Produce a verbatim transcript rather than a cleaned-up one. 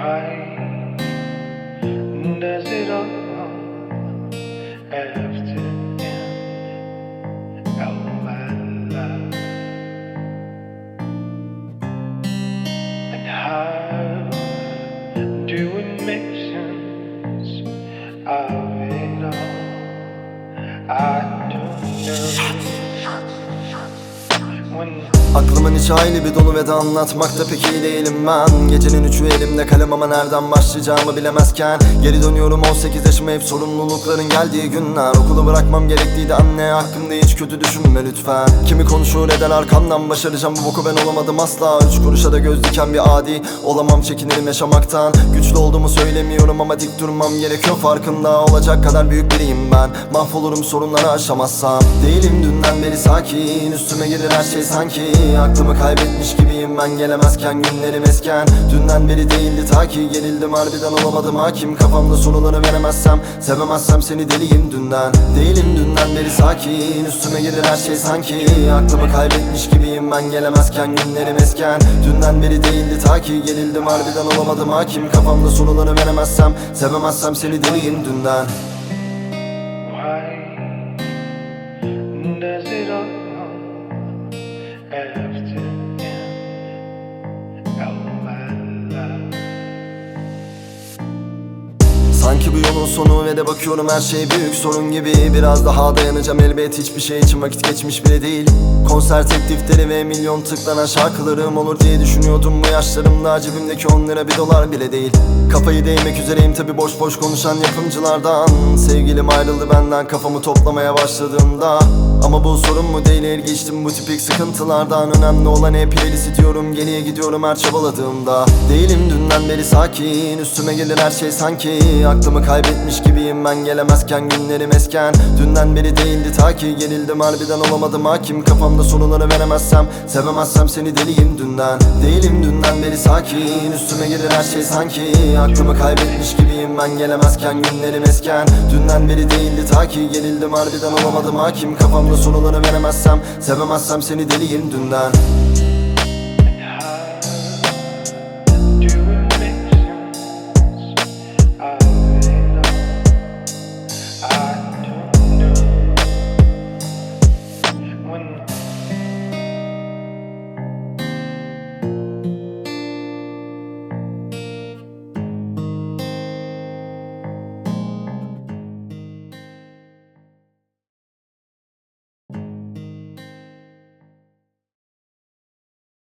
Why does it all have to end? Oh my love. And how do we make sense of it all? I don't know. When Aklımın içi hayli bir dolu ve de anlatmakta pek iyi değilim ben. Gecenin üçü elimde kalem ama nereden başlayacağımı bilemezken geri dönüyorum on sekiz yaşıma, hep sorumlulukların geldiği günler. Okulu bırakmam gerekliydi anne, hakkımda hiç kötü düşünme lütfen. Kimi konuşur eder arkamdan, başaracağım bu boku ben olamadım asla. Üç kuruşa da göz diken bir adi olamam, çekinirim yaşamaktan. Güçlü olduğumu söylemiyorum ama dik durmam gerekiyor, farkında olacak kadar büyük biriyim ben. Mahvolurum sorunları aşamazsam. Değilim dünden beri sakin, üstüme gelir her şey sanki. Aklımı kaybetmiş gibiyim ben, gelemezken günlerim esken. Dünden beri değildi ta ki gerildim, harbiden olamadım hakim. Kafamda soruları veremezsem, sevemezsem seni deliyim dünden. Değilim dünden beri sakin, üstüme gelir her şey sanki. Aklımı kaybetmiş gibiyim ben, gelemezken günlerim esken. Dünden beri değildi ta ki gerildim, harbiden olamadım hakim. Kafamda soruları veremezsem, sevemezsem seni deliyim dünden. why does it all have to end? Oh my love. Sanki bu yolun sonu ve de bakıyorum her şey büyük sorun gibi. Biraz daha dayanacağım elbet, hiçbir şey için vakit geçmiş bile değil. Konser teklifleri ve milyon tıklanan şarkılarım olur diye düşünüyordum bu yaşlarımda. Cebimdeki on lira bir dolar bile değil. Kafayı değmek üzereyim tabi boş boş konuşan yapımcılardan. Sevgilim ayrıldı benden kafamı toplamaya başladığımda. Ama bu sorun mu değil, geçtim bu tipik sıkıntılardan. Önemli olan hep ilerisi diyorum, geriye gidiyorum her çabaladığımda. Değilim dünden beri sakin, üstüme gelir her şey sanki. Aklımı kaybetmiş gibiyim ben, gelemezken günlerim esken. Dünden beri değildi ta ki gerildim, harbiden olamadım hakim. Kafamda soruları veremezsem, sevemezsem seni deliyim dünden. Değilim dünden beri sakin, üstüme gelir her şey sanki. Aklımı kaybetmiş gibiyim ben, gelemezken günlerim esken. Dünden beri değildi ta ki gerildim, harbiden olamadım hakim. Kafamda soruları veremezsem, sevemezsem seni deliyim dünden.